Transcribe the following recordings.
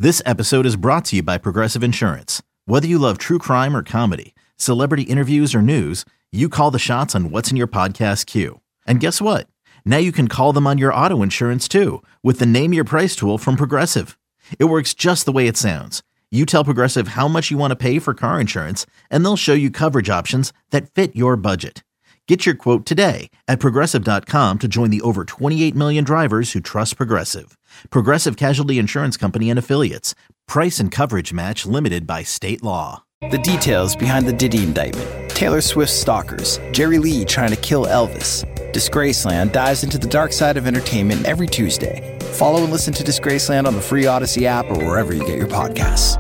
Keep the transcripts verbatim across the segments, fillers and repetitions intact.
This episode is brought to you by Progressive Insurance. Whether you love true crime or comedy, celebrity interviews or news, you call the shots on what's in your podcast queue. And guess what? Now you can call them on your auto insurance too with the Name Your Price tool from Progressive. It works just the way it sounds. You tell Progressive how much you want to pay for car insurance, and they'll show you coverage options that fit your budget. Get your quote today at Progressive dot com to join the over twenty-eight million drivers who trust Progressive. Progressive Casualty Insurance Company and Affiliates. Price and coverage match limited by state law. The details behind the Diddy indictment. Taylor Swift's stalkers. Jerry Lee trying to kill Elvis. Disgraceland dives into the dark side of entertainment every Tuesday. Follow and listen to Disgraceland on the free Odyssey app or wherever you get your podcasts.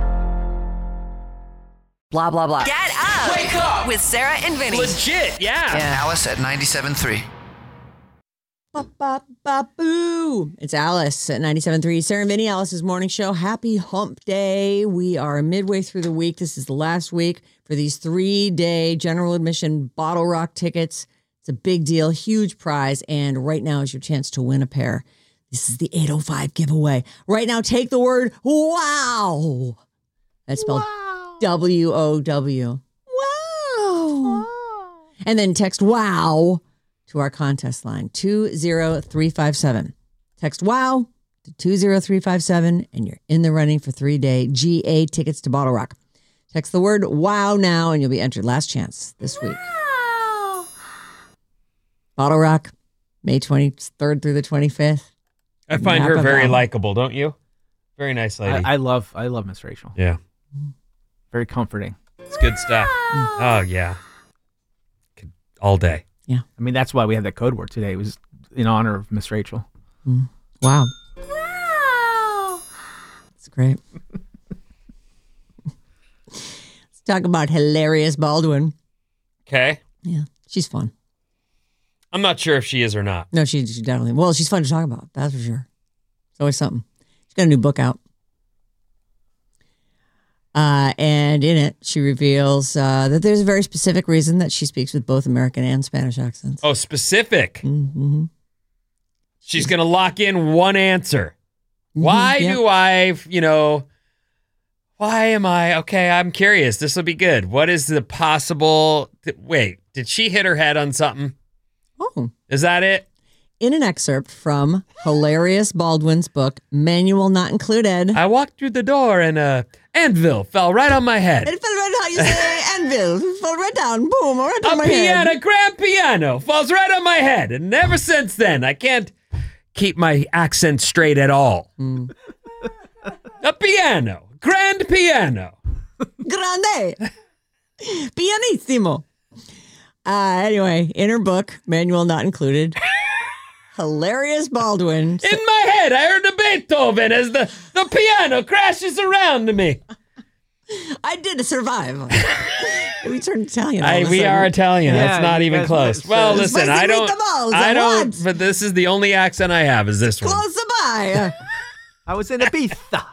Blah, blah, blah. Get up! Wake up! With Sarah and Vinny. Legit, yeah. Yeah. Alice at ninety-seven point three. Ba, ba, ba, boo. It's Alice at ninety-seven point three. Sarah and Vinny, Alice's morning show. Happy hump day. We are midway through the week. This is the last week for these three-day general admission Bottle Rock tickets. It's a big deal, huge prize, and right now is your chance to win a pair. This is the eight oh five giveaway. Right now, take the word wow. That's spelled wow. W O W. Wow. wow. And then text wow to our contest line, two zero three five seven. Text wow to two zero three five seven, and you're in the running for three-day G A tickets to Bottle Rock. Text the word wow now, and you'll be entered. Last chance this week. Wow. Bottle Rock, May twenty-third through the twenty-fifth. I find Napa her very likable, don't you? Very nice lady. I, I love I love Miss Rachel. Yeah. Very comforting. It's good stuff. Oh, yeah. All day. Yeah. I mean, that's why we had that code word today. It was in honor of Miss Rachel. Mm. Wow. Wow. That's great. Let's talk about Hilarious Baldwin. Okay. Yeah. She's fun. I'm not sure if she is or not. No, she, she definitely. Well, she's fun to talk about. That's for sure. It's always something. She's got a new book out. Uh, and in it, she reveals uh, that there's a very specific reason that she speaks with both American and Spanish accents. Oh, specific. Mm-hmm. She's going to lock in one answer. Why mm-hmm, yeah. do I, you know, why am I, okay, I'm curious. This will be good. What is the possible, th- wait, did she hit her head on something? Oh. Is that it? In an excerpt from Hilarious Baldwin's book, Manual Not Included. I walked through the door and a anvil fell right on my head. It fell right how you say anvil. It fell right down. Boom, right on a my piano, head. A grand piano falls right on my head. And ever since then, I can't keep my accent straight at all. Mm. A piano. Grand piano. Grande. Pianissimo. Uh, anyway, in her book, Manual Not Included, Hilarious Baldwin. In my head, I heard a Beethoven as the, the piano crashes around me. I did survive. We turned Italian. I, we are Italian. Yeah, That's not even close. Well, listen, I don't. I don't. What? But this is the only accent I have. Is this one? Close by. I was in Ibiza.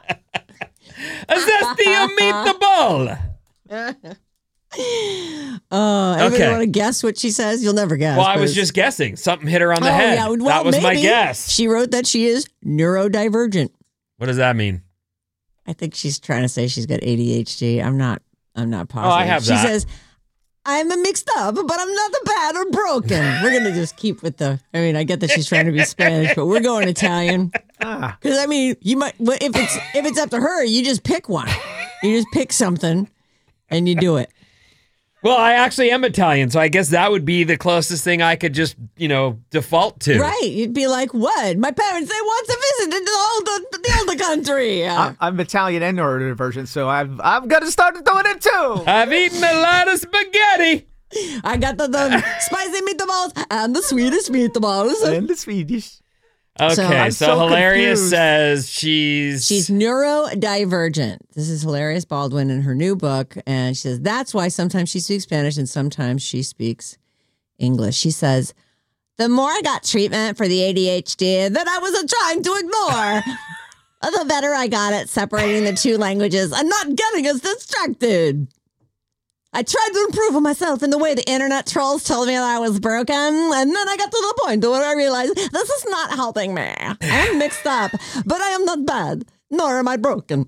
Zesty meatball. Uh, everybody okay. want to guess what she says? You'll never guess. Well, I was just guessing. Something hit her on the oh, head. Yeah. Well, that was maybe. my guess. She wrote that she is neurodivergent. What does that mean? I think she's trying to say she's got A D H D. I'm not. I'm not positive. Oh, I have she that. She says, "I'm mixed up, but I'm not bad or broken." We're gonna just keep with the. I mean, I get that she's trying to be Spanish, but we're going Italian. Because I mean, you might if it's if it's up to her, you just pick one. You just pick something, and you do it. Well, I actually am Italian, so I guess that would be the closest thing I could just, you know, default to. Right. You'd be like, what? My parents, they want to visit the older, the older country. I'm, I'm Italian and neurodivergent, so I've, I've got to start doing it too. I've eaten a lot of spaghetti. I got the, the spicy meatballs and the Swedish meatballs. And the Swedish. Okay, so, so, so Hilarious confused. says she's... She's neurodivergent. This is Hilarious Baldwin in her new book. And she says that's why sometimes she speaks Spanish and sometimes she speaks English. She says, the more I got treatment for the A D H D that I was trying to ignore, the better I got at separating the two languages and not getting as distracted. I tried to improve on myself in the way the internet trolls told me that I was broken, and then I got to the point where I realized this is not helping me. I am mixed up, but I am not bad, nor am I broken.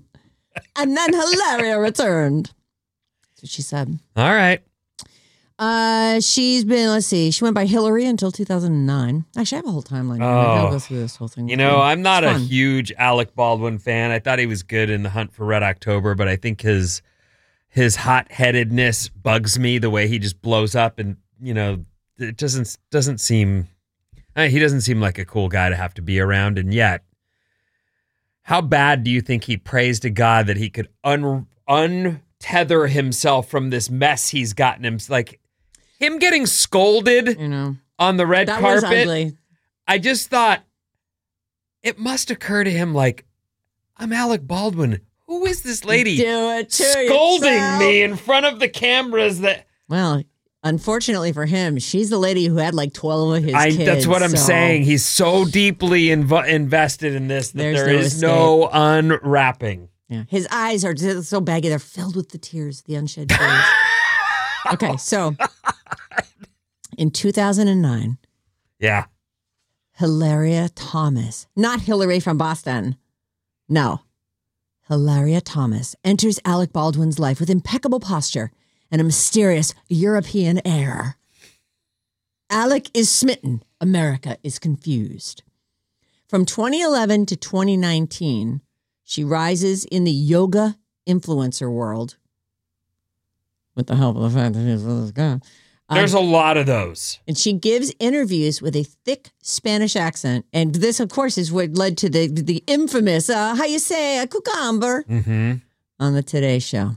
And then Hilaria returned. That's what she said. All right. Uh, she's been, let's see, she went by Hillary until two thousand nine. Actually, I have a whole timeline. Maybe I'll go through this whole thing. You know, I'm not It's a fun. huge Alec Baldwin fan. I thought he was good in The Hunt for Red October, but I think his his hot-headedness bugs me, the way he just blows up, and, you know, it doesn't doesn't seem, I mean, he doesn't seem like a cool guy to have to be around, and yet, how bad do you think he prays to God that he could un untether himself from this mess he's gotten him? Like, him getting scolded You know, on the red that was carpet. ugly. I just thought it must occur to him like, I'm Alec Baldwin. Who is this lady Do it to scolding yourself. me in front of the cameras? That Well, unfortunately for him, she's the lady who had like twelve of his I, kids. that's what I'm so saying. He's so deeply inv- invested in this that There's there no is no unwrapping. Yeah. His eyes are just so baggy. They're filled with the tears, the unshed tears. Okay, so in two thousand nine, Yeah. Hilaria Thomas, not Hillary from Boston. No. Hilaria Thomas enters Alec Baldwin's life with impeccable posture and a mysterious European air. Alec is smitten. America is confused. From twenty eleven to twenty nineteen, she rises in the yoga influencer world with the help of the fact that she's this guy. Um, There's a lot of those. and she gives interviews with a thick Spanish accent. And this, of course, is what led to the the infamous, uh, how you say, a cucumber Mm-hmm. on the Today Show.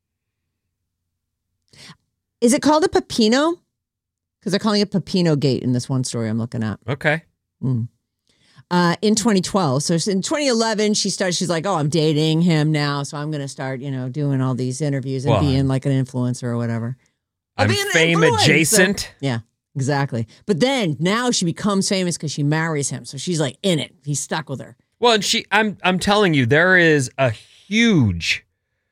Is it called a pepino? Because they're calling it Pepino Gate in this one story I'm looking at. Okay. Mm. Uh, in twenty twelve. So in twenty eleven, she started, she's like, oh, I'm dating him now. So I'm going to start, you know, doing all these interviews and Well, being like an influencer or whatever. I'll I'm be an fame influencer. adjacent. Yeah, exactly. But then now she becomes famous because she marries him. So she's like in it. He's stuck with her. Well, and she, I'm, I'm telling you, there is a huge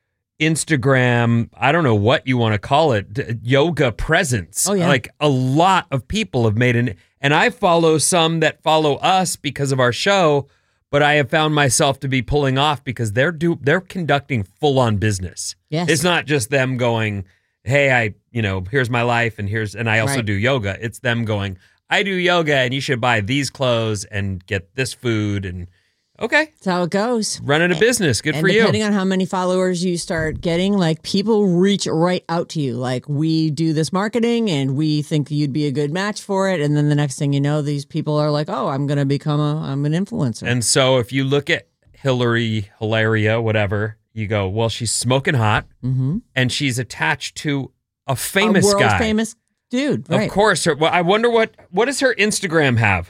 Instagram, I don't know what you want to call it, d- yoga presence. Oh, yeah. Like a lot of people have made an, and I follow some that follow us because of our show, but I have found myself to be pulling off because they're do they're conducting full on business. Yes. It's not just them going, hey, I, you know, here's my life and here's, and I also Right. do yoga. It's them going, I do yoga and you should buy these clothes and get this food and okay, That's how it goes. running a business. Good And for you. depending on how many followers you start getting, like people reach right out to you. Like we do this marketing and we think you'd be a good match for it. And then the next thing you know, these people are like, oh, I'm going to become a, I'm an influencer. And so if you look at Hillary, Hilaria, whatever, you go, well, she's smoking hot mm-hmm. and she's attached to a famous a world guy. famous dude. Right. Of course. Her, well, I wonder what, what does her Instagram have?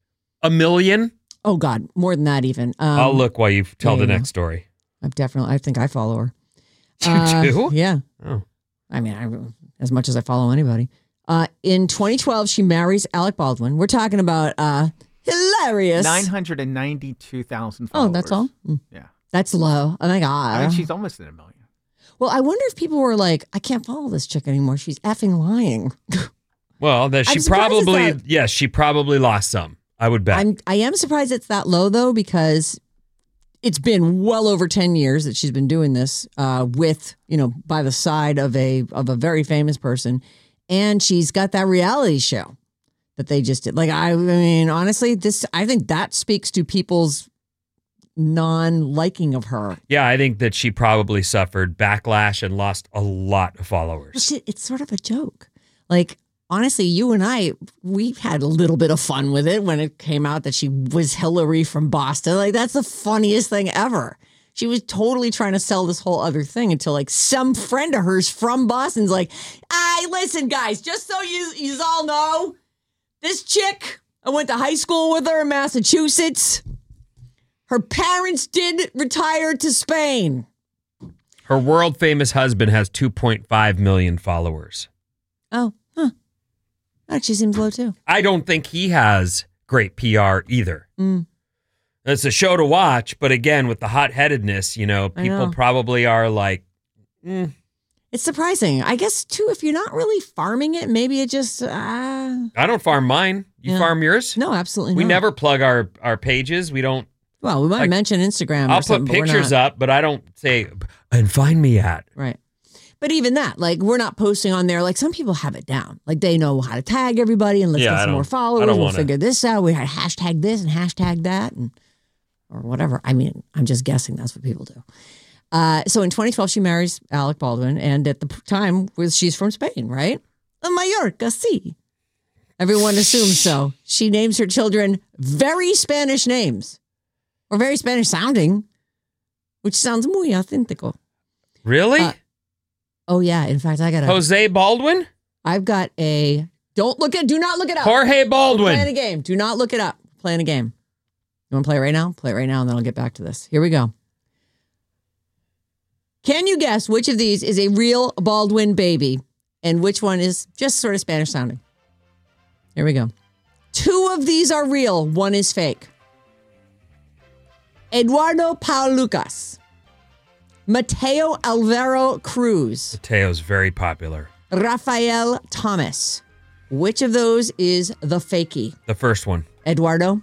A million? Oh God, more than that even. Um, I'll look while you tell yeah, the you next story. I've definitely, I think I follow her. You Uh, do? Yeah. Oh. I mean, I, as much as I follow anybody. Uh, in twenty twelve, she marries Alec Baldwin. We're talking about uh, hilarious. nine hundred ninety-two thousand Oh, followers. that's all? Mm. Yeah. That's low. Oh my God. I mean, she's almost at a million. Well, I wonder if people were like, I can't follow this chick anymore. She's effing lying. Well, that she I'm surprised it's probably, that- yes, she probably lost some. I would bet. I'm, I am surprised it's that low, though, because it's been well over ten years that she's been doing this uh, with, you know, by the side of a of a very famous person. And she's got that reality show that they just did. Like, I, I mean, honestly, this, I think that speaks to people's non-liking of her. yeah, I think that she probably suffered backlash and lost a lot of followers. Well, she, it's sort of a joke. Like, honestly, you and I, we had a little bit of fun with it when it came out that she was Hillary from Boston. Like, that's the funniest thing ever. She was totally trying to sell this whole other thing until, like, some friend of hers from Boston's like, "Hey, listen, guys, just so you you all know, this chick, I went to high school with her in Massachusetts. Her parents did retire to Spain." Her world famous husband has two point five million followers. Oh, huh. That actually seems low, too. I don't think he has great P R either. Mm. It's a show to watch, but again, with the hot-headedness, you know, I people know. probably are like, mm, It's surprising. I guess, too, if you're not really farming it, maybe it just, uh, I don't farm mine. You Yeah. farm yours? no, absolutely We not. never plug our, our pages. We don't. Well, we might Like, mention Instagram. I'll or something, put but we're pictures not. up, but I don't say, and find me at. Right. But even that, like, we're not posting on there. Like, some people have it down. Like, they know how to tag everybody and let's Yeah, get I some don't- more I followers. don't We'll wanna- figure this out. We had hashtag this and hashtag that and or whatever. I mean, I'm just guessing that's what people do. Uh, so in twenty twelve, she marries Alec Baldwin. And at the p- time, was she's from Spain, right? Mallorca, sí. Everyone assumes so. She names her children very Spanish names or very Spanish sounding, which sounds muy auténtico. Really? Uh, Oh yeah, in fact, I got a. Jose Baldwin? I've got a. Don't look at. Do not look it up. Jorge We're playing a Baldwin. game. Do not look it up. We're playing a game. You want to play it right now? Play it right now, and then I'll get back to this. Here we go. Can you guess which of these is a real Baldwin baby, and which one is just sort of Spanish sounding? Here we go. Two of these are real. One is fake. Eduardo Paul Lucas. Mateo Alvaro Cruz. Mateo's very popular. Rafael Thomas. Which of those is the fakey? The first one. Eduardo?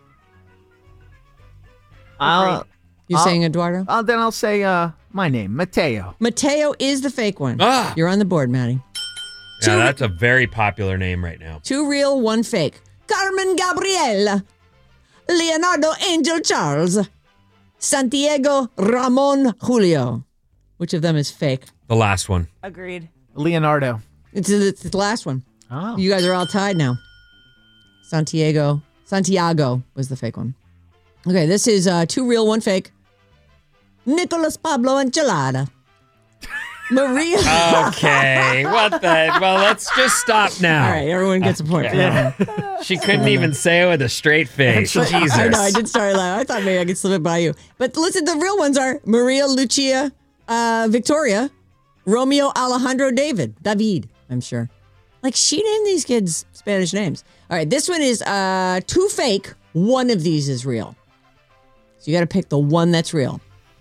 I'll, You're I'll- saying Eduardo? uh, then I'll say uh, my name, Mateo. Mateo is the fake one. Ah! You're on the board, Maddie. Yeah, Two- that's a very popular name right now. Two real, one fake. Carmen Gabriel. Leonardo Angel Charles. Santiago Ramon Julio. Which of them is fake? The last one. Agreed. Leonardo. It's, it's the last one. Oh. You guys are all tied now. Santiago. Santiago was the fake one. Okay, this is uh, two real, one fake. Nicolas Pablo Enchilada. Maria. Okay. What the? Well, let's just stop now. All right, everyone gets a point for that one. She couldn't even say it with a straight face. Jesus. I know, I did start laughing. I thought maybe I could slip it by you. But listen, the real ones are Maria Lucia uh, Victoria, Romeo Alejandro David, David, I'm sure. Like, she named these kids Spanish names. All right, this one is uh, two fake. One of these is real. So you got to pick the one that's real.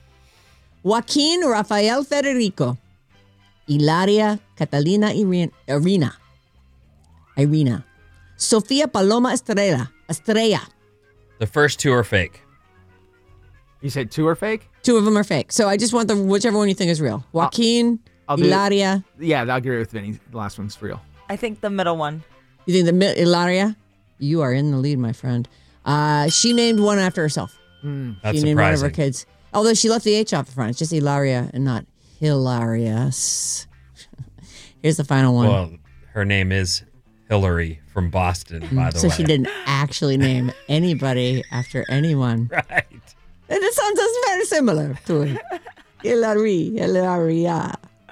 Joaquin Rafael Federico. Hilaria Catalina Irina. Irina. Irina. Sofia Paloma Estrella. Estrella. The first two are fake. You said two are fake? Two of them are fake. So I just want the whichever one you think is real. Joaquin, I'll do- Hilaria. Yeah, I agree with Vinny. The last one's real. I think the middle one. You think the mi- Hilaria? You are in the lead, my friend. Uh, she named one after herself. That's she named one of her surprising. kids. Although she left the H off the front. It's just Hilaria and not Hilarious. Here's the final one. Well, her name is Hillary from Boston, by the so way. she didn't actually name anybody after anyone. Right. And it sounds just very similar to it. Hilary, Hilaria.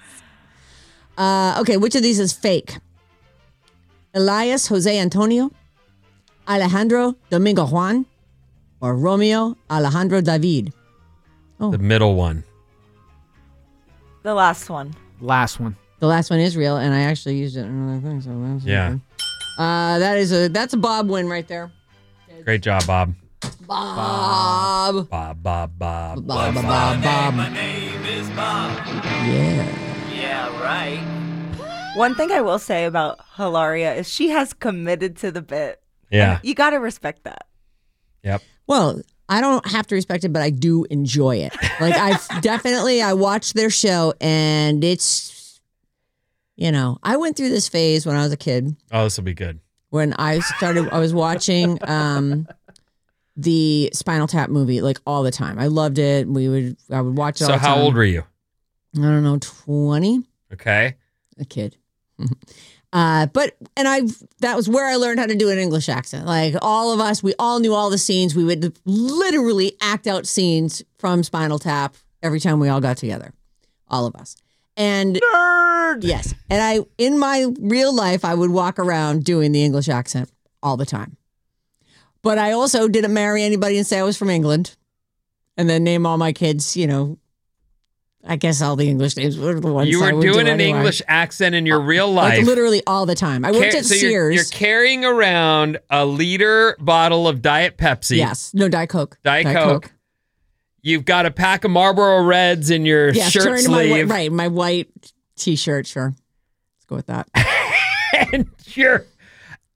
Uh, okay, which of these is fake? Elias Jose Antonio, Alejandro Domingo Juan, or Romeo Alejandro David? The middle one. The last one. Last one. The last one is real, and I actually used it in another thing. So that's Yeah. okay. Uh, that is a that's a Bob win right there. Great job, Bob. Bob. Bob, Bob, Bob. Bob, Bob, Bob, Bob. My name is Bob. Yeah. Yeah, right. One thing I will say about Hilaria is she has committed to the bit. Yeah. You got to respect that. Yep. Well, I don't have to respect it, but I do enjoy it. Like, I've definitely, I watched their show, and it's, you know, I went through this phase when I was a kid Oh, this will be good. when I started, I was watching um, the Spinal Tap movie like all the time. I loved it. We would, I would watch it all So the time. how old were you? I don't know, twenty? Okay. A kid. Uh, but, and I, that was where I learned how to do an English accent. Like all of us, we all knew all the scenes. We would literally act out scenes from Spinal Tap every time we all got together. All of us. And Nerd! yes. And I, in my real life, I would walk around doing the English accent all the time. But I also didn't marry anybody and say I was from England and then name all my kids, you know, I guess all the English names were the ones You I were would doing do an anyway. English accent in your real life. Like literally all the time. I worked Car- at so Sears. you're, you're carrying around a liter bottle of Diet Pepsi. Yes. No, Diet Coke. Diet, Coke. You've got a pack of Marlboro Reds in your Yes, shirt turn to my, whi- sleeve. right, my white t-shirt, sure. Let's go with that. And you're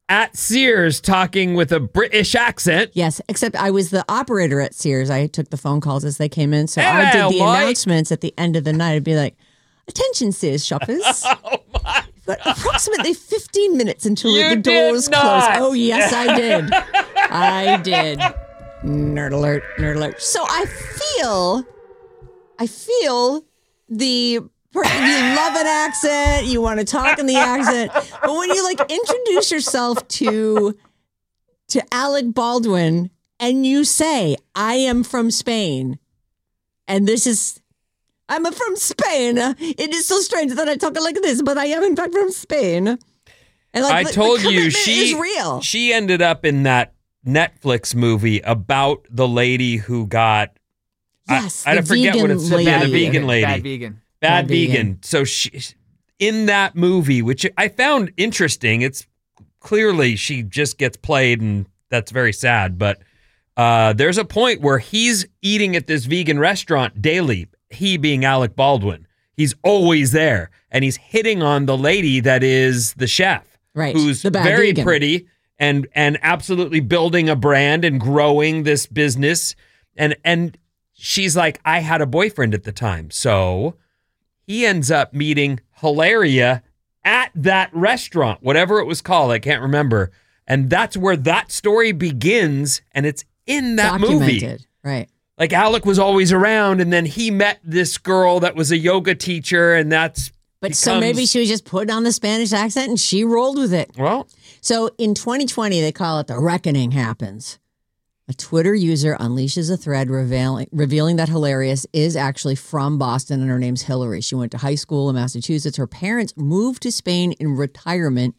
at Sears talking with a British accent. Yes, except I was the operator at Sears. I took the phone calls as they came in. So I Hello, did the boy. announcements at the end of the night. I'd be like, attention, Sears shoppers. Oh my! You've got approximately fifteen minutes until You the did doors close. not. Oh, yes, I did. I did. Nerd alert, nerd alert. So I feel, I feel the... You love an accent. You want to talk in the accent. But when you like introduce yourself to to Alec Baldwin and you say, I am from Spain, and this is, I'm from Spain. It is so strange that I talk like this, but I am in fact from Spain. And like, I the- told the you commitment she is real. she ended up in that Netflix movie about the lady who got. Yes, I, I the forget what vegan it's. Yeah, the lady. vegan lady. Bad vegan. Bad, Bad vegan. vegan. So she, in that movie, which I found interesting, it's clearly she just gets played, and that's very sad. But uh, there's a point where he's eating at this vegan restaurant daily. He being Alec Baldwin, he's always there, and he's hitting on the lady that is the chef, Right, Who's the bad very vegan. pretty and and absolutely building a brand and growing this business, and and she's like, I had a boyfriend at the time, so. He ends up meeting Hilaria at that restaurant, whatever it was called. I can't remember. And that's where that story begins. And it's in that movie. Documented. Right. Like Alec was always around. And then he met this girl that was a yoga teacher. And that's. But so becomes- maybe she was just putting on the Spanish accent and she rolled with it. Well, So in twenty twenty, they call it the reckoning happens. A Twitter user unleashes a thread revealing, revealing that Hilarious is actually from Boston and her name's Hillary. She went to high school in Massachusetts. Her parents moved to Spain in retirement.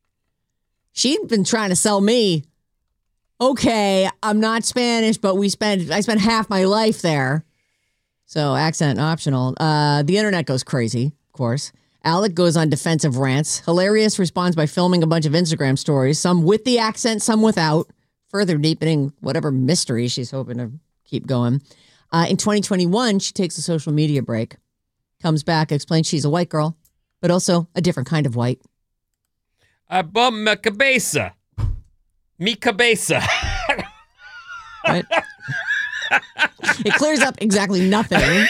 She'd been trying to sell me, okay, I'm not Spanish, but we spent I spent half my life there. So accent optional. Uh, the internet goes crazy, of course. Alec goes on defensive rants. Hilarious responds by filming a bunch of Instagram stories, some with the accent, some without, further deepening whatever mystery she's hoping to keep going. Uh, in twenty twenty-one, she takes a social media break, comes back, explains she's a white girl, but also a different kind of white. I bum my cabeza. Mi cabeza. Right? It clears up exactly nothing.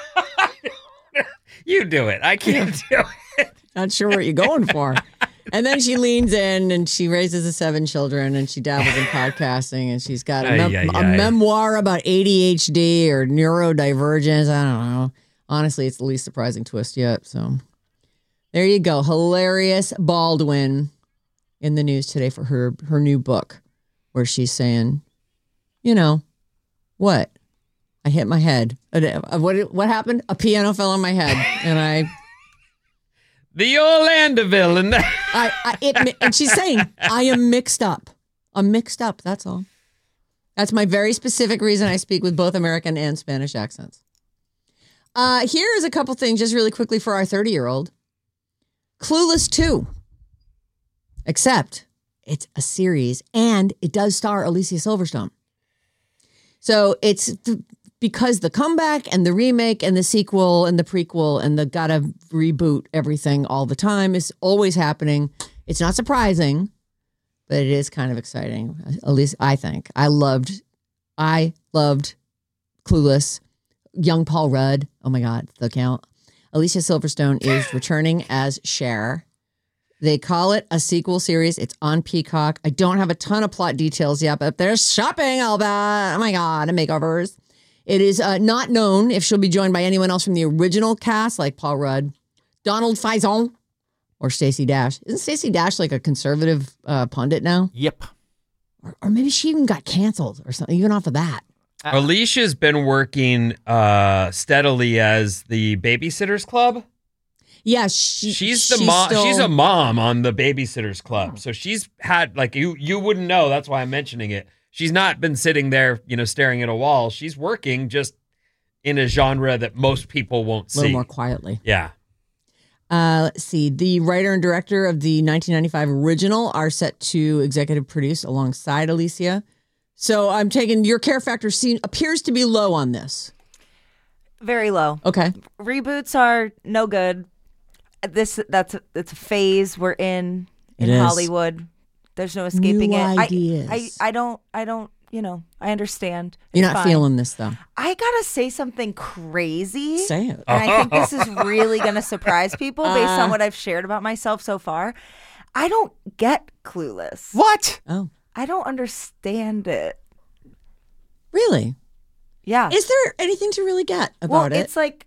You do it. I can't do it. Not sure what you're going for. And then she leans in and she raises the seven children and she dabbles in podcasting and she's got a, mem- Ay, ay, a ay. memoir about A D H D or neurodivergence. I don't know. Honestly, it's the least surprising twist yet. So there you go. Hilarious Baldwin in the news today for her, her new book where she's saying, you know, what? I hit my head. Uh, What, what happened? A piano fell on my head and I... The Orlandoville and that. I, I it, and she's saying, I am mixed up. I'm mixed up. That's all. That's my very specific reason I speak with both American and Spanish accents. Uh, here is a couple things just really quickly for our thirty-year-old. Clueless two. Except it's a series and it does star Alicia Silverstone. So it's th- because the comeback and the remake and the sequel and the prequel and the gotta reboot everything all the time is always happening. It's not surprising, but it is kind of exciting. At least I think. I loved, I loved Clueless. Young Paul Rudd. Oh my God, the count. Alicia Silverstone is returning as Cher. They call it a sequel series. It's on Peacock. I don't have a ton of plot details yet, but there's shopping, I'll bet. Oh my God, and makeovers. It is uh, not known if she'll be joined by anyone else from the original cast, like Paul Rudd, Donald Faison, or Stacey Dash. Isn't Stacey Dash like a conservative uh, pundit now? Yep. Or, or maybe she even got canceled or something, even off of that. Alicia's been working uh, steadily as the Babysitters Club. Yeah, she, She's the mom. still- She's a mom on the Babysitters Club. So she's had like you. You wouldn't know. That's why I'm mentioning it. She's not been sitting there, you know, staring at a wall. She's working just in a genre that most people won't a see. little more quietly. Yeah. Uh, let's see. The writer and director of the nineteen ninety-five original are set to executive produce alongside Alicia. So I'm taking your care factor scene appears to be low on this. Very low. Okay. Reboots are no good. This that's it's a phase we're in It in is. Hollywood. There's no escaping New it. ideas. I, I, I don't, I don't, you know, I understand. You're It's not fine. feeling this, though. I gotta say something crazy. Say it. And I think this is really gonna surprise people based Uh. on what I've shared about myself so far. I don't get Clueless. What? Oh, I don't understand it. really? Yeah. Is there anything to really get about well, it? it's like,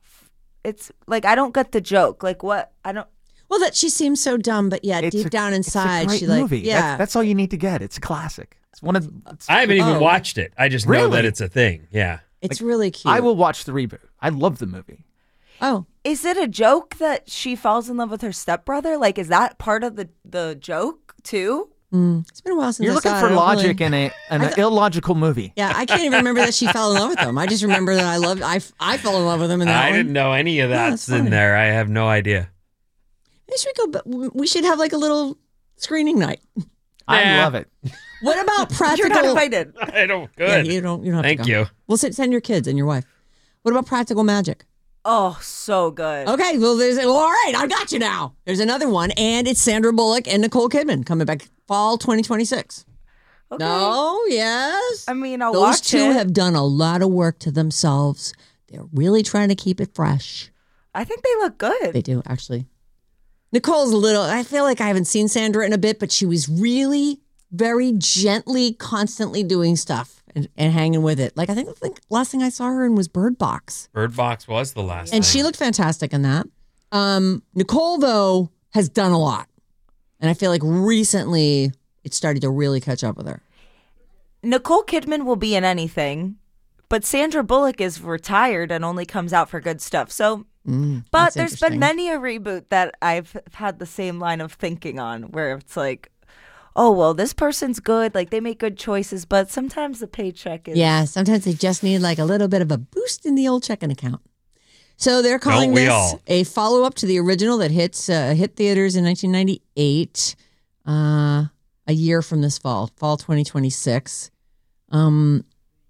it's like I don't get the joke. Like what? I don't. Well, that she seems so dumb, but yet It's deep a- down it's a inside, great she like, movie. yeah. That's, that's all you need to get. It's a classic. It's one of. It's, I haven't even Oh. watched it. I just know Really? that it's a thing. Yeah. it's really cute. I will watch the reboot. I love the movie. Oh, Is it a joke that she falls in love with her stepbrother? Like, is that part of the the joke too? mm, it's been a while since You're I looking saw it. for I don't logic really- in a an I th- illogical movie. Yeah, I can't even remember that she fell in love with him. I just remember that I loved. I I fell in love with him in that I one. didn't know any of Yeah, that's that's in funny. there. I have no idea. Maybe we go. But we should have like a little screening night. I Nah. love it. What about practical? You're not invited. I don't. Yeah, Good. you don't. You don't have Thank to go. you. We'll send send your kids and your wife. What about Practical Magic? Oh, so good. Okay, well, there's well, all right. I got you now. There's another one, and it's Sandra Bullock and Nicole Kidman coming back fall twenty twenty-six. Okay. No, yes. I mean, I'll Those watch two it. have done a lot of work to themselves. They're really trying to keep it fresh. I think they look good. They do, actually. Nicole's a little, I feel like I haven't seen Sandra in a bit, but she was really very gently, constantly doing stuff and, and hanging with it. Like, I think, I think last thing I saw her in was Bird Box. Bird Box was the last. And thing. she looked fantastic in that. Um, Nicole, though, has done a lot. And I feel like recently it started to really catch up with her. Nicole Kidman will be in anything, but Sandra Bullock is retired and only comes out for good stuff. So, Mm, but that's there's interesting. been many a reboot that I've had the same line of thinking on, where it's like, oh well, this person's good, like they make good choices, but sometimes the paycheck is Yeah, sometimes they just need like a little bit of a boost in the old checking account. So they're calling Don't we this all? a follow up to the original that hits uh, hit theaters in nineteen ninety-eight, uh, a year from this fall, fall twenty twenty-six. Um,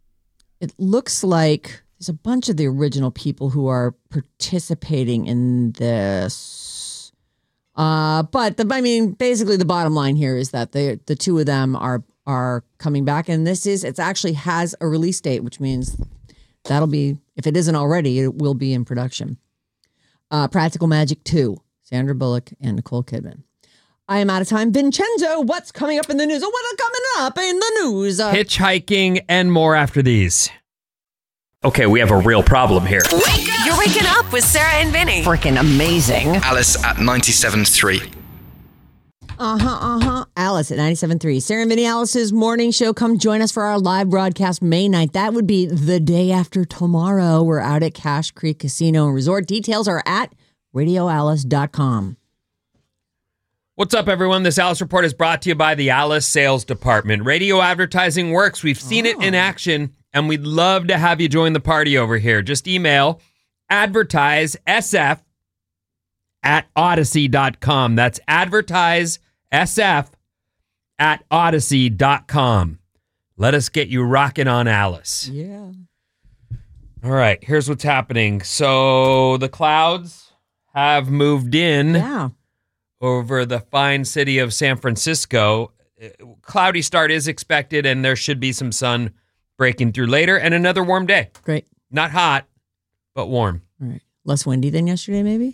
it looks like there's a bunch of the original people who are participating in this. Uh, but the, I mean, basically the bottom line here is that the the two of them are are coming back, and this is it's actually has a release date, which means that'll be, if it isn't already, it will be in production. Uh, Practical Magic two, Sandra Bullock and Nicole Kidman. I am out of time. Vincenzo, what's coming up in the news? Oh, what's coming up in the news? Uh, Hitchhiking and more after these. Okay, we have a real problem here. You're waking up with Sarah and Vinny. Freaking amazing. Alice at ninety-seven point three. Uh-huh, uh-huh. Alice at ninety-seven point three. Sarah and Vinny Alice's morning show. Come join us for our live broadcast May ninth. That would be the day after tomorrow. We're out at Cache Creek Casino and Resort. Details are at radio alice dot com. What's up, everyone? This Alice Report is brought to you by the Alice Sales Department. Radio advertising works. We've seen it in action, and we'd love to have you join the party over here. Just email advertisesf at odyssey dot com. That's advertisesf at odyssey dot com. Let us get you rocking on Alice. Yeah. All right, here's what's happening. So the clouds have moved in. Yeah. Over the fine city of San Francisco. Cloudy start is expected, and there should be some sun breaking through later, and another warm day. Great. Not hot, but warm. All right. Less windy than yesterday, maybe?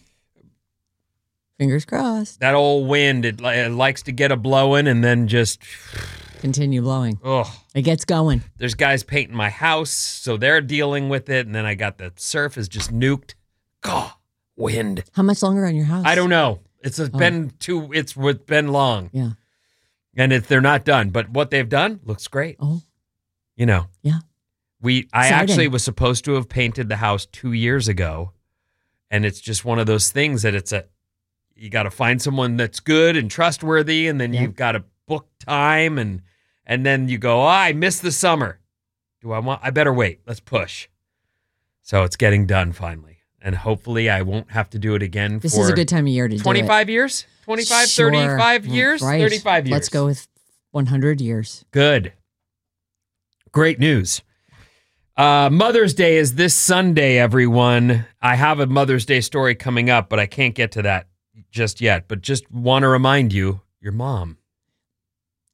Fingers crossed. That old wind, it, li- it likes to get a blowing and then just, Continue blowing. oh. It gets going. There's guys painting my house, so they're dealing with it, and then I got the surf is just nuked. Oh, wind. How much longer on your house? I don't know. It's Oh. been too, it's been long. Yeah. And if they're not done, but what they've done looks great. Oh, You know. yeah. We I Exciting. actually was supposed to have painted the house two years ago, and it's just one of those things that it's a you got to find someone that's good and trustworthy, and then Yeah. you've got to book time, and and then you go, oh, I missed the summer. Do I want? I better wait. Let's push. So it's getting done finally, and hopefully I won't have to do it again. This for is a good time of year to do it. twenty-five years, twenty-five, Sure. thirty-five Mm, years, right. thirty-five years. Let's go with one hundred years. Good. Great news. Uh, Mother's Day is this Sunday, everyone. I have a Mother's Day story coming up, but I can't get to that just yet. But just want to remind you, your mom.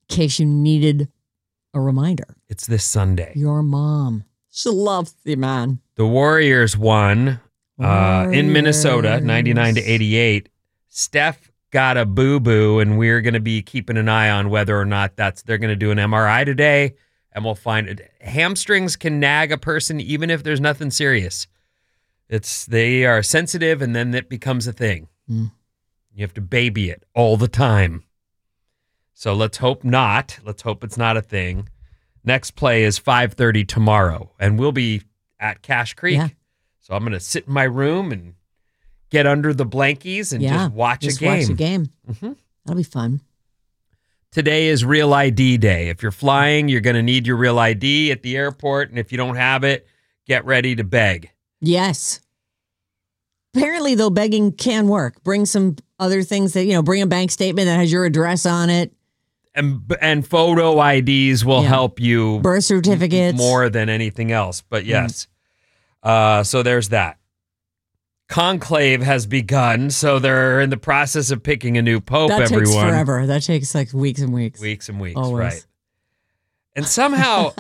case you needed a reminder. It's this Sunday. Your mom. She loves you, man. The Warriors won uh, in Minnesota, ninety-nine to eighty-eight. Steph got a boo-boo, and we're going to be keeping an eye on whether or not that's they're going to do an M R I today, and we'll find it. Hamstrings can nag a person even if there's nothing serious. It's they are sensitive, and then it becomes a thing. Mm. You have to baby it all the time. So let's hope not. Let's hope it's not a thing. Next play is five thirty tomorrow, and we'll be at Cache Creek. Yeah. So I'm going to sit in my room and get under the blankies and yeah, just watch just a game. watch a game. Mm-hmm. That'll be fun. Today is Real I D Day. If you're flying, you're going to need your Real I D at the airport, and if you don't have it, get ready to beg. Yes. Apparently, though, begging can work. Bring some other things that, you know, bring a bank statement that has your address on it. And and photo I Ds will Yeah. help you. Birth certificates. More than anything else. But yes. Mm. Uh, so there's that. Conclave has begun, so they're in the process of picking a new pope, that everyone. takes forever. That takes like weeks and weeks. Weeks and weeks, Always. right. And somehow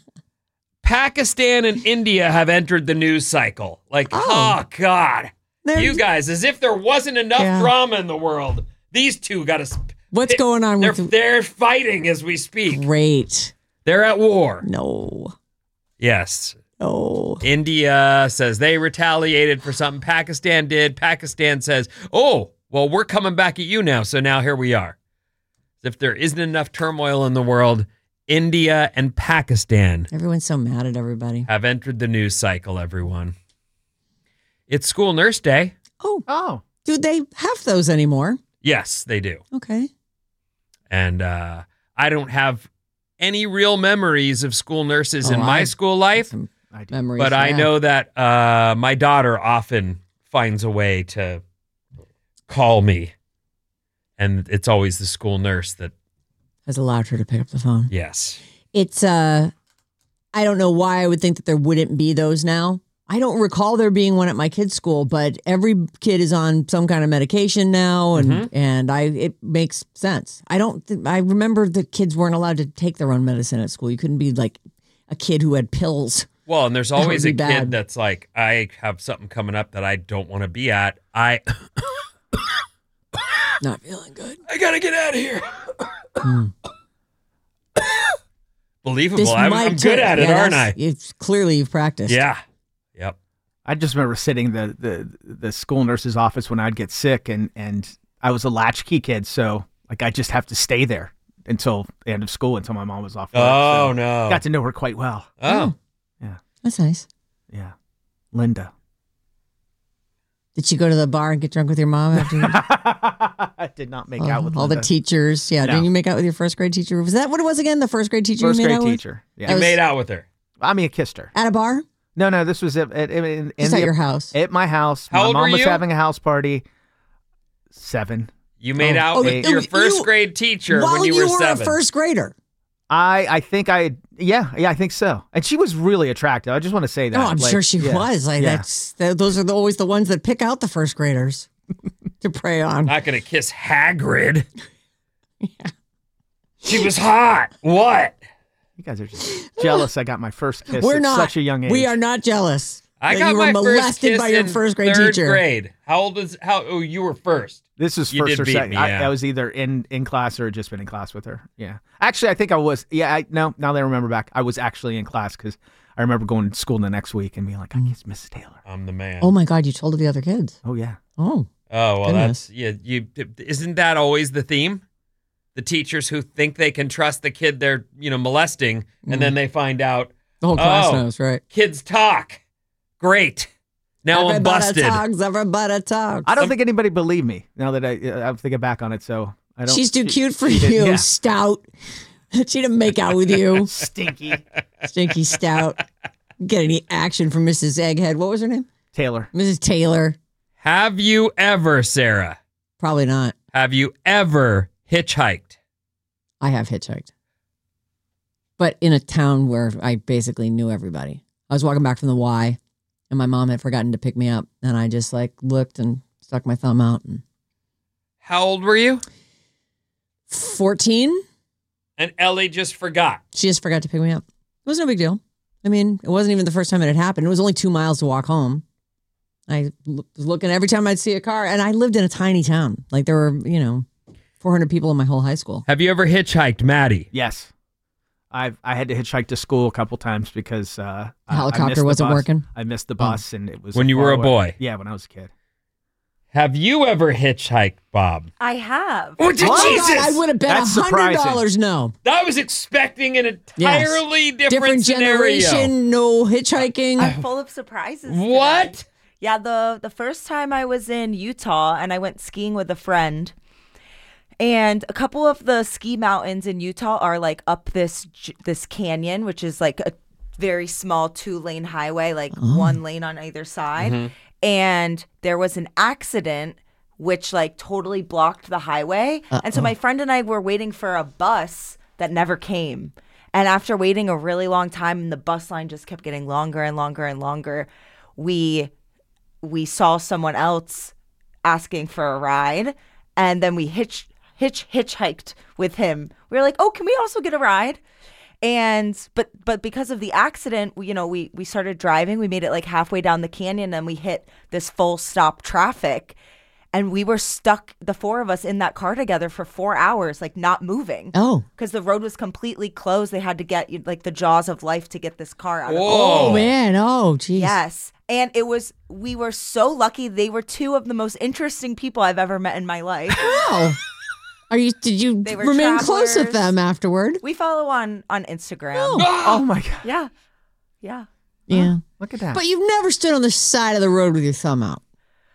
Pakistan and India have entered the news cycle. Like, oh, Oh. God. They're- You guys, as if there wasn't enough Yeah. drama in the world. These two got to... What's going on they're, with... They're fighting as we speak. Great. They're at war. No. Yes. No. India says they retaliated for something Pakistan did. Pakistan says, oh, well, we're coming back at you now. So now here we are. If there isn't enough turmoil in the world, India and Pakistan Everyone's so mad at everybody. have entered the news cycle, everyone. It's School Nurse Day. Oh. Oh. Do they have those anymore? Yes, they do. Okay. And uh, I don't have any real memories of school nurses Oh, in my I- school life, Some I do. memories. but I yeah. know that uh, my daughter often finds a way to call me. And it's always the school nurse that, has allowed her to pick up the phone. yes. It's, uh, I don't know why I would think that there wouldn't be those now. I don't recall there being one at my kid's school, but every kid is on some kind of medication now, and Mhm. and I it makes sense. I don't. Th- I remember the kids weren't allowed to take their own medicine at school. You couldn't be like a kid who had pills. Well, and there's That would always a be kid bad. that's like, I have something coming up that I don't want to be at. I Not feeling good. I got to get out of here. Hmm. Believable. I'm, I'm good at it, yeah, aren't that's- I? It's clearly you've practiced. Yeah. Yep. I just remember sitting in the, the the school nurse's office when I'd get sick, and and I was a latchkey kid, so like I just have to stay there until the end of school, until my mom was off work. Oh, so no. Got to know her quite well. Oh. Yeah, That's nice. yeah. Linda. Did you go to the bar and get drunk with your mom after you, I did not make all, out with all the Linda. teachers? Yeah. No. Didn't you make out with your first grade teacher? Was that what it was again? The first grade teacher First you made grade out teacher. Yeah. You was- made out with her. I mean, I kissed her. with? At a bar? No, no, this was at, at, in, in Just the- at your house? At my house. How my old mom were was you? having a house party. Seven. You made Oh, out oh, with it- your it- first you- grade teacher While when you, you were were seven. a first grader. I I think I yeah yeah I think so. And she was really attractive. I just want to say that. No, I'm Like, sure she yeah, was. Like yeah. that's th- those are the, always the ones that pick out the first graders to prey on. Not gonna kiss Hagrid. She was hot. What? You guys are just jealous. I got my first kiss We're at not. such a young age. We are not jealous. I that got you were my first molested kiss by your in first grade third teacher. grade. How old is how? Oh, you were first. This was You first did or beat second. me, I, yeah. I was either in, in class or had just been in class with her. Yeah. Actually, I think I was. Yeah. I, no. Now that I remember back, I was actually in class because I remember going to school the next week and being like, Mm. I kissed Missus Taylor. I'm the man. Oh my God! You told the other kids. Oh yeah. Oh, Oh well, Goodness. that's yeah. You isn't that always the theme? The teachers who think they can trust the kid they're you know molesting, and then they find out the whole class Oh. knows, right? kids talk. Great. Now I'm everybody busted. talks. Everybody talks. I don't think anybody believed me now that I uh, I'm thinking back on it. So I don't. She's too she- cute for she you, did- yeah. stout. She didn't make out with you, Stinky stinky stout. Get any action from Missus Egghead? What was her name? Taylor. Missus Taylor. Have you ever, Sarah? Probably not. Have you ever hitchhiked? I have hitchhiked, but in a town where I basically knew everybody. I was walking back from the Y, and my mom had forgotten to pick me up, and I just like looked and stuck my thumb out. And How old were you? fourteen. And Ellie just forgot. She just forgot to pick me up. It was no big deal. I mean, it wasn't even the first time it had happened. It was only two miles to walk home. I was looking every time I'd see a car, and I lived in a tiny town. Like there were, you know, four hundred people in my whole high school. Have you ever hitchhiked, Maddie? Yes. I've I had to hitchhike to school a couple times because uh, The helicopter I missed the wasn't bus. working? I missed the bus, and it was When you far were a away. boy? Yeah, when I was a kid. Have you ever hitchhiked, Bob? I have. Oh, Oh, Jesus! God, I would have bet That's one hundred surprising. dollars no. I was expecting an entirely different, Different scenario. generation, no hitchhiking. I'm full of surprises. today. What? Yeah, the the first time I was in Utah and I went skiing with a friend. And a couple of the ski mountains in Utah are like up this j- this canyon, which is like a very small two-lane highway, like one lane on either side. And there was an accident which like totally blocked the highway. And so my friend and I were waiting for a bus that never came. And after waiting a really long time and the bus line just kept getting longer and longer and longer, we we saw someone else asking for a ride, and then we hitch hitch hitchhiked with him. We were like, "Oh, can we also get a ride?" And but but because of the accident, we, you know, we we started driving. We made it like halfway down the canyon, and we hit this full stop traffic, and we were stuck, the four of us, in that car together for four hours, like not moving. Oh. Because the road was completely closed. They had to get like the jaws of life to get this car out of the Whoa. Oh, man. Oh, geez. Yes. And it was, we were so lucky. They were two of the most interesting people I've ever met in my life. Wow. Are you? Did you They were remain close with travelers. them afterward? We follow on on Instagram. Oh my God! Yeah. Yeah. Yeah. Look at that. But you've never stood on the side of the road with your thumb out.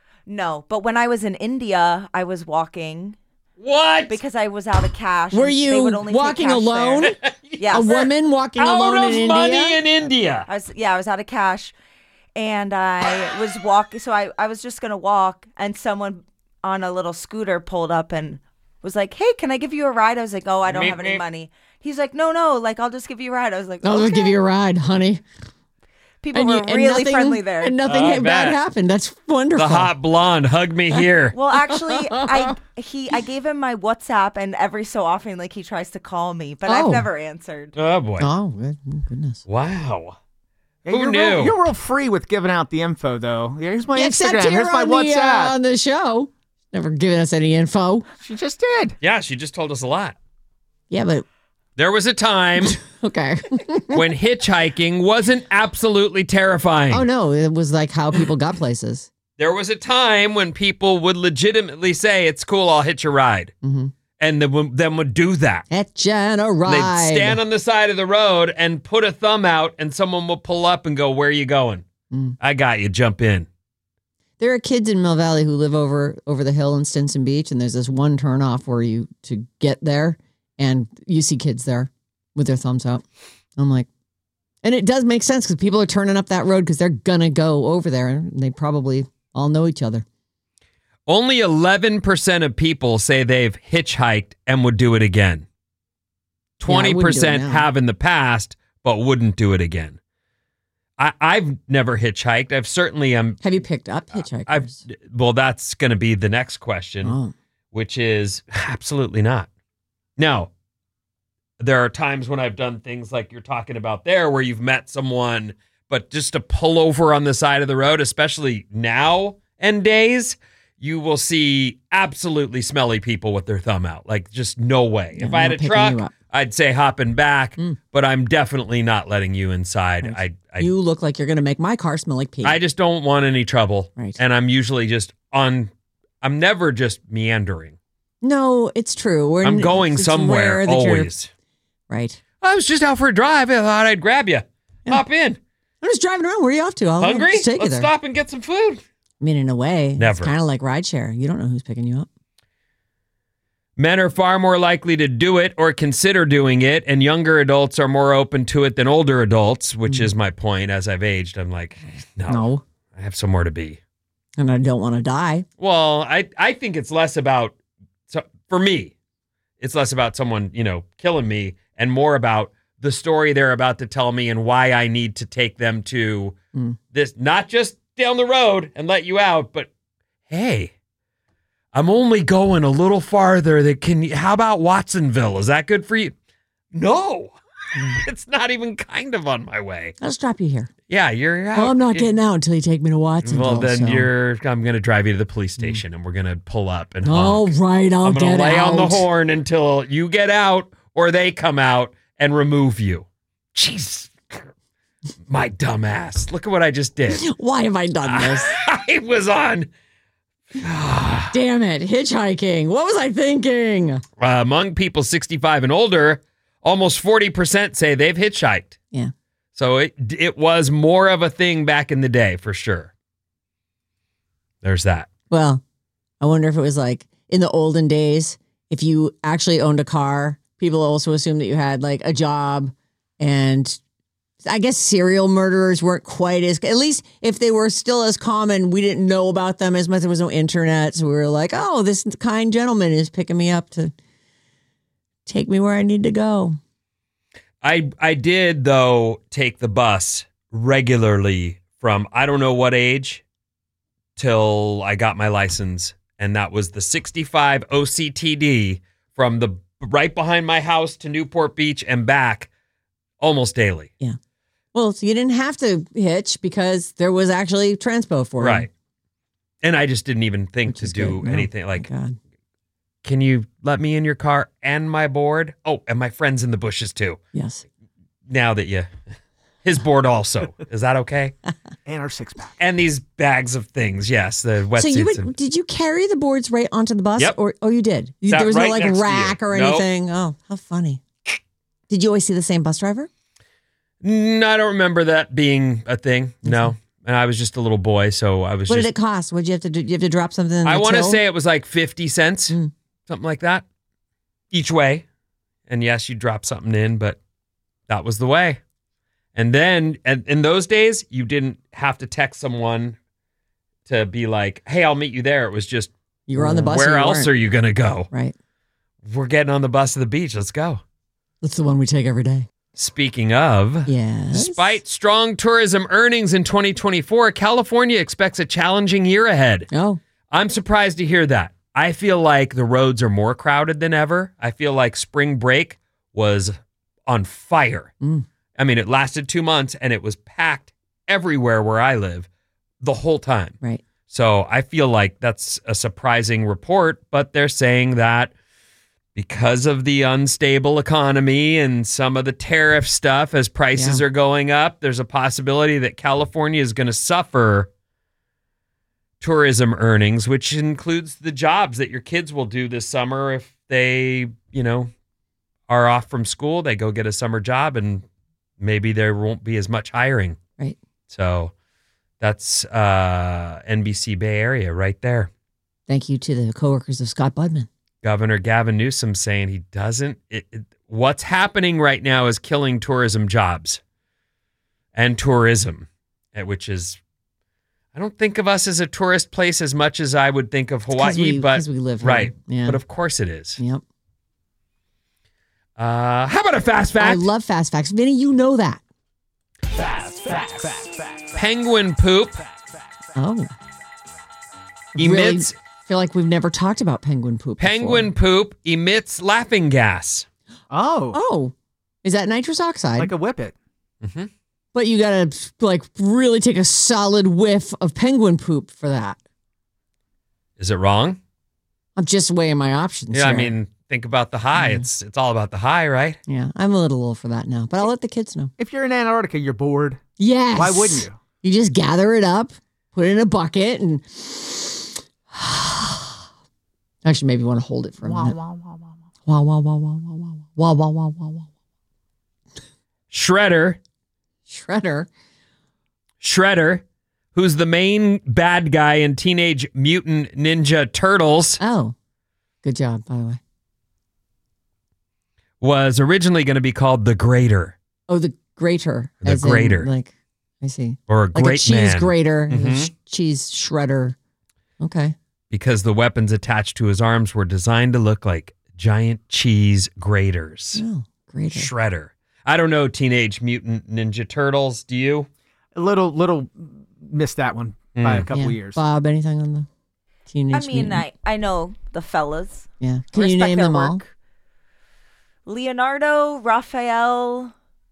No, but when I was in India, I was walking What? because I was out of cash. Were and you they would only take walking cash alone? there. Yes. A woman walking Out alone of in money India? in India. I was yeah, I was out of cash, and I was walking. So I, I was just gonna walk, and someone on a little scooter pulled up and was like, "Hey, can I give you a ride?" I was like, "Oh, I don't Meep, have any meep. money." He's like, "No, no, like I'll just give you a ride." I was like, I'll okay. just give you a ride, honey. People And were you- and really nothing- friendly there. And nothing I bad bet. happened. That's wonderful. The hot blonde, hug me here. Well, actually, I he I gave him my WhatsApp, and every so often, like he tries to call me, but I've Oh. never answered. Oh boy. Oh, good- goodness. Wow. Yeah, Who you're knew? Real, you're real free with giving out the info, though. Here's my Except Instagram. here Here's my on the, WhatsApp. uh, on the show. Never given us any info. She just did. Yeah, she just told us a lot. Yeah, but There was a time okay. when hitchhiking wasn't absolutely terrifying. Oh, no. It was like how people got places. There was a time when people would legitimately say, "It's cool, I'll hitch a ride." Mm-hmm. And then, then would do that. Etch and a ride. They'd stand on the side of the road and put a thumb out, and someone will pull up and go, "Where are you going?" Mm. I got you. Jump in. There are kids in Mill Valley who live over over the hill in Stinson Beach, and there's this one turnoff where you to get there, and you see kids there with their thumbs out. I'm like, and it does make sense because people are turning up that road because they're gonna go over there, and they probably all know each other. Only eleven percent of people say they've hitchhiked and would do it again. twenty percent now. have in the past, but wouldn't do it again. I, I've never hitchhiked. I've certainly um, Have you picked up hitchhikers? I've well, that's going to be the next question, oh. which is absolutely not. Now, there are times when I've done things like you're talking about there, where you've met someone, but just to pull over on the side of the road, especially now and days, you will see absolutely smelly people with their thumb out. Like, just no way. Yeah, if I had not a picking truck, you up. I'd say hopping back, Mm. but I'm definitely not letting you inside. Right. I, I, You look like you're going to make my car smell like pee. I just don't want any trouble. Right. And I'm usually just on, I'm never just meandering. no, it's true. We're, I'm going it's somewhere rare that you're- always. Right. I was just out for a drive. I thought I'd grab you. Yeah. Hop in. I'm just driving around. Where are you off to? I'll Hungry? just take you Let's there. stop and get some food. I mean, in a way, Never. it's kind of like rideshare. You don't know who's picking you up. Men are far more likely to do it or consider doing it, and younger adults are more open to it than older adults, which Mm. is my point. As I've aged, I'm like, no, No. I have somewhere to be. And I don't want to die. Well, I, I think it's less about, so for me, it's less about someone, you know, killing me and more about the story they're about to tell me and why I need to take them to Mm. this, not just down the road and let you out, but hey, I'm only going a little farther. That can, how about Watsonville? Is that good for you? No, it's not even kind of on my way. I'll just drop you here. Yeah, you're out. Well, I'm not getting out until you take me to Watsonville. Well, then so. you're. I'm going to drive you to the police station, and we're going to pull up and All honk. right, I'll I'm get going to lay out. on the horn until you get out or they come out and remove you. Jeez, my dumb ass. Look at what I just did. Why have I done this? I was on. Damn it, hitchhiking. What was I thinking? Uh, among people sixty-five and older, almost forty percent say they've hitchhiked. Yeah. So it it was more of a thing back in the day, for sure. There's that. Well, I wonder if it was like in the olden days, if you actually owned a car, people also assumed that you had like a job, and I guess serial murderers weren't quite as, at least if they were still as common, we didn't know about them as much. There was no internet. So we were like, oh, this kind gentleman is picking me up to take me where I need to go. I I did, though, take the bus regularly from I don't know what age till I got my license. And that was the sixty-five O C T D from the right behind my house to Newport Beach and back almost daily. Yeah. Well, so you didn't have to hitch because there was actually transpo for you. Right. And I just didn't even think Which to is do good. No. anything like, God. can you let me in your car and my board? Oh, and my friend's in the bushes too. Yes. Now that you, his board also. Is that okay? And our six pack. And these bags of things. Yes, the wetsuits. So you would, and, did you carry the boars right onto the bus? Yep. Or oh, you did. You, Sat there was right no like next to rack you. or Nope. anything. Oh, how funny! Did you always see the same bus driver? no, I don't remember that being a thing. No. And I was just a little boy, so I was What just. did it cost? Would you have to do? You have to drop something? In the I want to till? say it was like fifty cents, Mm. something like that, each way. And yes, you drop something in, but that was the way. And then and in those days, you didn't have to text someone to be like, hey, I'll meet you there. It was just, You were on the bus. where or you else weren't. are you going to go? Right. We're getting on the bus to the beach. Let's go. That's the one we take every day. Speaking of, Yes. despite strong tourism earnings in twenty twenty-four, California expects a challenging year ahead. Oh. I'm surprised to hear that. I feel like the roads are more crowded than ever. I feel like spring break was on fire. Mm. I mean, it lasted two months and it was packed everywhere where I live the whole time. Right. So I feel like that's a surprising report, but they're saying that because of the unstable economy and some of the tariff stuff, as prices Yeah. are going up, there's a possibility that California is going to suffer tourism earnings, which includes the jobs that your kids will do this summer if they, you know, are off from school. They go get a summer job and maybe there won't be as much hiring. Right. So that's uh, N B C Bay Area right there. Thank you to the coworkers of Scott Budman. Governor Gavin Newsom saying he doesn't. It, it, what's happening right now is killing tourism jobs and tourism, eh, which is, I don't think of us as a tourist place as much as I would think of Hawaii, we, but 'cause we live here. right. Yeah. But of course it is. Yep. Uh, how about a fast fact? I love fast facts. Vinny, you know that. Penguin poop Oh. emits Really feel like we've never talked about penguin poop before. penguin poop emits laughing gas. Oh, Oh. Is that nitrous oxide? like a whippet. Mm-hmm. But you gotta like really take a solid whiff of penguin poop for that. Is it wrong? I'm just weighing my options. Yeah, I here. mean, think about the high. Mm. It's it's all about the high, right? yeah, I'm a little old for that now, but I'll let the kids know. If you're in Antarctica, you're bored. Yes. Why wouldn't you? You just gather it up, put it in a bucket, and actually maybe want to hold it for a minute. Wow, wow, wow, wow, wow, wow, wow, wow, wow, wow, wow, wow. Shredder, Shredder. Shredder, who's the main bad guy in Teenage Mutant Ninja Turtles, Oh, good job, by the way. was originally going to be called the Grater, Oh, the grater. The as in, grater. like, I see. or a Like great a cheese man, grater, Mhm. a sh- cheese shredder. Okay. because the weapons attached to his arms were designed to look like giant cheese graters. Oh, grater. Shredder. I don't know Teenage Mutant Ninja Turtles. Do you? A little, little missed that one by a Mm. couple Yeah. years. Bob, anything on the teenage I mean, Mutant? I, I know the fellas. Yeah. Can you Respect name their them all? work. Leonardo, Raphael,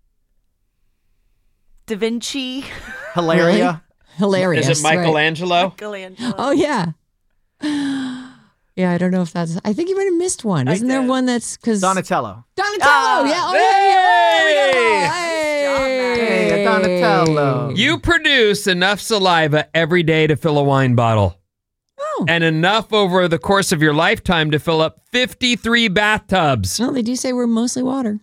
Da Vinci. Hilaria. Hilarious. Is it Michelangelo? Michelangelo. Oh, yeah. Yeah, I don't know if that's. I think you might have missed one. I Isn't there did. one that's because Donatello. Donatello? Ah, yeah. Oh, yeah, yeah. Hey! Hey, Donatello. You produce enough saliva every day to fill a wine bottle. Oh. And enough over the course of your lifetime to fill up fifty-three bathtubs. Well, they do say we're mostly water.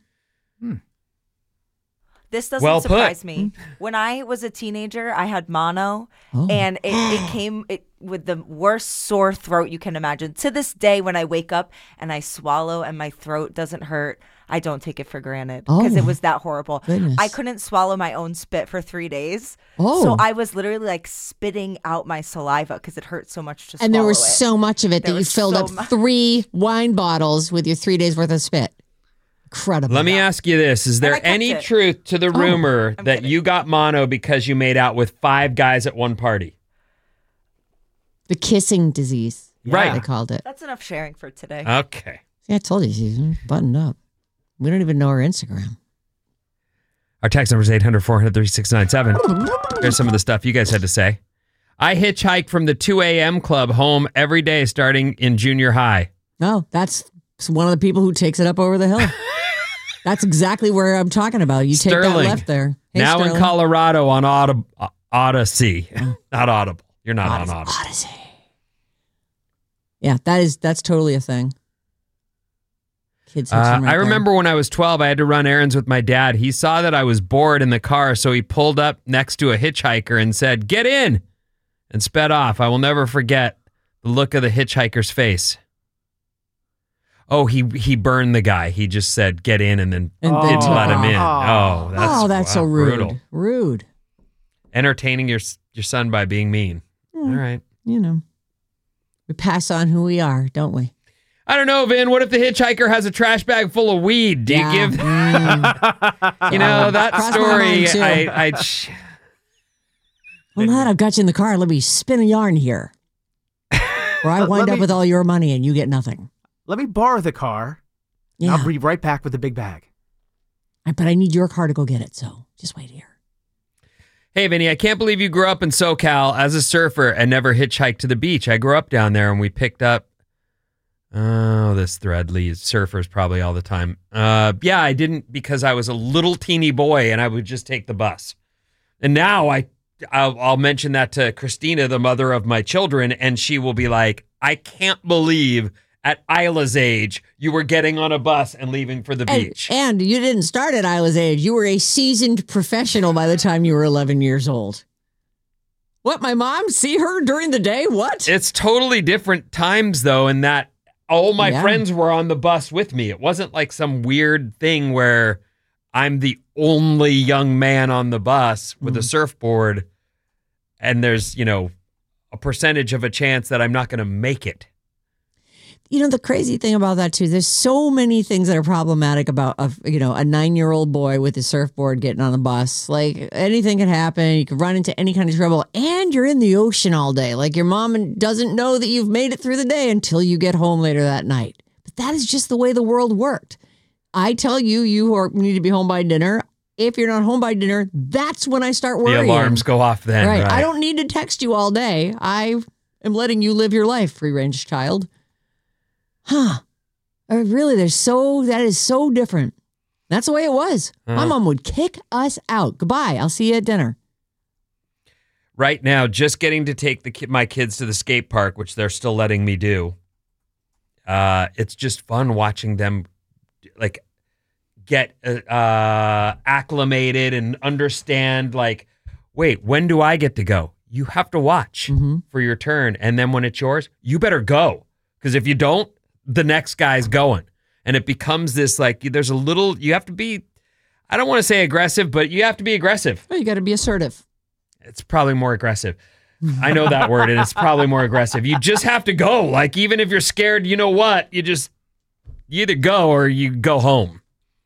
This doesn't Well put. surprise me. When I was a teenager, I had mono, Oh. and it, it came it, with the worst sore throat you can imagine. To this day, when I wake up and I swallow and my throat doesn't hurt, I don't take it for granted because Oh, it was that horrible. goodness. I couldn't swallow my own spit for three days. Oh. So I was literally like spitting out my saliva because it hurt so much to swallow And there was it. so much of it There that you was filled so up much. three wine bottles with your three days worth of spit. Incredible. Let me ask you this. Is And there I kept any it. truth to the rumor I'm that kidding. you got mono because you made out with five guys at one party? The kissing disease. Right. They called it. That's enough sharing for today. Okay. See, I told you she's buttoned up. We don't even know her Instagram. Our text number is eight hundred, four hundred, thirty-six ninety-seven. Here's some of the stuff you guys had to say. I hitchhike from the two a.m. club home every day starting in junior high. Oh, that's one of the people who takes it up over the hill. That's exactly where I'm talking about. You take Sterling. that left there. Hey, now Sterling. in Colorado on Aud- uh, Odyssey. Not Audible. You're not Odyssey. on Audible. Odyssey. Yeah, that is that's totally a thing. Kids. Uh, hitching right I there. remember when I was twelve, I had to run errands with my dad. He saw that I was bored in the car, so he pulled up next to a hitchhiker and said, "Get in," and sped off. I will never forget the look of the hitchhiker's face. Oh, he he burned the guy. He just said, "Get in," and then And didn't then let him in. Oh. Oh, that's, oh, that's wow, so rude. brutal. Rude. Entertaining your your son by being mean. Mm. All right. You know, we pass on who we are, don't we? I don't know, Vin. What if the hitchhiker has a trash bag full of weed? Do Yeah. you give? Mm. You know that Cross my story. mind, too. I, I sh- Well, now that I've got you in the car, let me spin a yarn here. Where I Let wind up me- with all your money and you get nothing. Let me borrow the car. and Yeah. I'll be right back with the big bag. I- But I need your car to go get it, so just wait here. Hey, Vinny, I can't believe you grew up in SoCal as a surfer and never hitchhiked to the beach. I grew up down there and we picked up, oh, this thread leads surfers probably all the time. Uh, yeah, I didn't because I was a little teeny boy and I would just take the bus. And now I, I'll, I'll mention that to Christina, the mother of my children, and she will be like, I can't believe at Isla's age you were getting on a bus and leaving for the And, beach. and you didn't start at Isla's age. You were a seasoned professional by the time you were eleven years old. What, my mom? See her during the day? What? It's totally different times, though, in that all my Yeah. friends were on the bus with me. It wasn't like some weird thing where I'm the only young man on the bus with Mm. a surfboard and there's, you know, a percentage of a chance that I'm not going to make it. You know, the crazy thing about that, too, there's so many things that are problematic about, a, you know, a nine-year-old boy with his surfboard getting on a bus. Like, anything could happen. You could run into any kind of trouble. And you're in the ocean all day. Like, your mom doesn't know that you've made it through the day until you get home later that night. But that is just the way the world worked. I tell you, you are, need to be home by dinner. If you're not home by dinner, that's when I start worrying. The alarms go off then. Right. Right. I don't need to text you all day. I am letting you live your life, free-range child. Huh. Uh, Really, there's so, that is so different. That's the way it was. My Uh-huh. mom would kick us out. Goodbye. I'll see you at dinner. Right now, just getting to take the ki- my kids to the skate park, which they're still letting me do. Uh, it's just fun watching them, like, get uh, uh, acclimated and understand. Like, wait, when do I get to go? You have to watch Mm-hmm. for your turn, and then when it's yours, you better go. Because if you don't, the next guy's going, and it becomes this like. There's a little. You have to be. I don't want to say aggressive, but you have to be aggressive. Oh, you got to be assertive. It's probably more aggressive. I know that word, and it's probably more aggressive. You just have to go. Like, even if you're scared, you know what? You just, you either go or you go home.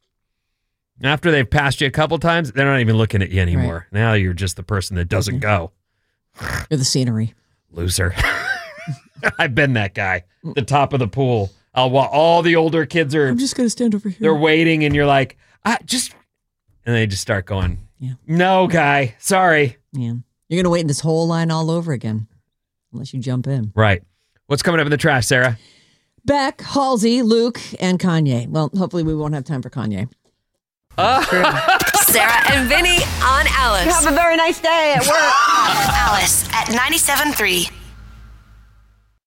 After they've passed you a couple times, they're not even looking at you anymore. Right. Now you're just the person that doesn't go. You're the scenery. Loser. I've been that guy. The top of the pool. Uh, while all the older kids are, I'm just gonna stand over here. they're waiting, and you're like, I just, and they just start going, Yeah. no, guy, sorry. Yeah. You're gonna wait in this whole line all over again, unless you jump in. Right. What's coming up in the trash, Sarah? Beck, Halsey, Luke, and Kanye. Well, hopefully we won't have time for Kanye. Sarah and Vinny on Alice. Have a very nice day at work. Alice at ninety-seven point three.